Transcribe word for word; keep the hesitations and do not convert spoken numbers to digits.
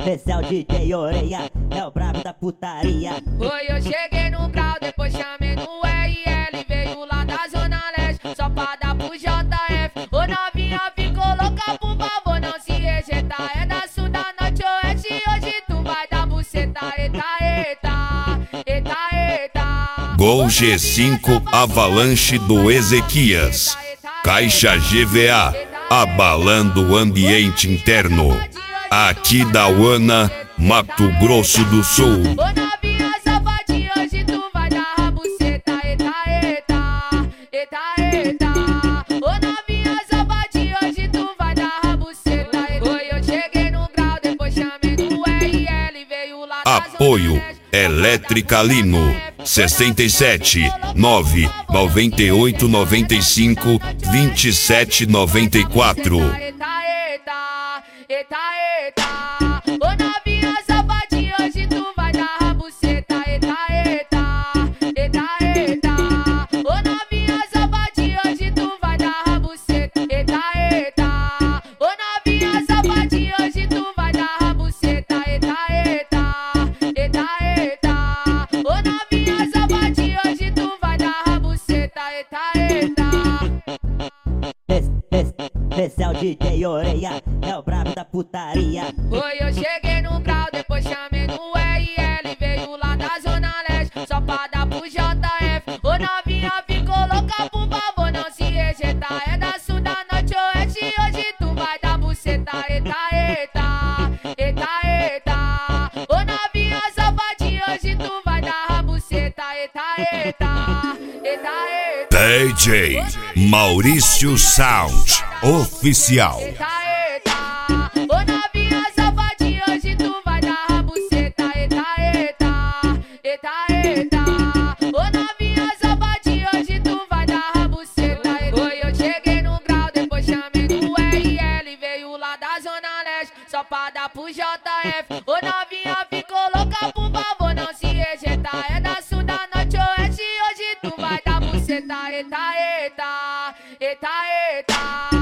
Esse é o D J Orelha, é o brabo da putaria. Oi, eu cheguei no grau, depois chamei no R L. Veio lá da Zona Leste, só pra dar pro J F. Ô novinha, ficou louca, por favor, não se rejeitar. É da sul, da norte, oeste, hoje tu vai dar buceta. Eita, eita, eita, eita. Gol G cinco Avalanche do Ezequias. Caixa G V A, abalando o ambiente interno. Aqui da Uana, Mato Grosso do Sul. Ô novinha safadinha, hoje tu vai dar buceta. Eita, eita, eita, eita. Ô novinha safadinha, hoje tu vai dar buceta. Oi, eu cheguei no grau, depois chamei no R L. Veio lá da Apoio Elétrica Lino sessenta e sete, nove, noventa e oito, noventa e cinco, vinte e sete, noventa e quatro. Eita, eita, eita, eita. Ô novinha safadinha, hoje tu vai dar buceta. Eita, eita, eita, eita. Ô novinha safadinha, hoje tu vai dar buceta. Eita, eita. Ô novinha safadinha, hoje tu vai dar buceta. Eita, eita, eita, eita. Ô novinha safadinha, hoje tu vai dar buceta. Eita, eita. Esse, esse, esse é o D J Orelha, é o brabo da putaria. Oi, eu cheguei no grau, depois chamei no R L. Veio lá da Zona Leste, só pra dar pro J F. Ô novinha, ficou louca, por favor, não se rejeitar. É da sul, da norte, oeste, hoje tu vai dar buceta. Eita, eita, eita, eita. Ô novinha safadinha, hoje tu vai dar buceta. Eita, eita, eita, eita. D J Maurício Sound Oficial. Eita, eita. Ô novinha safadinha, hoje tu vai dar buceta. Eita, eita, eita, eita. Ô novinha safadinha, hoje tu vai dar buceta. Oi, eu cheguei no grau, depois chamei no R L. Veio lá da Zona Leste, só pra dar pro J F. Ô novinha, ficou louca, por favor, não se rejeitar. É da sul, da norte, oeste, hoje tu vai dar buceta. Eita, eita, eita, eita.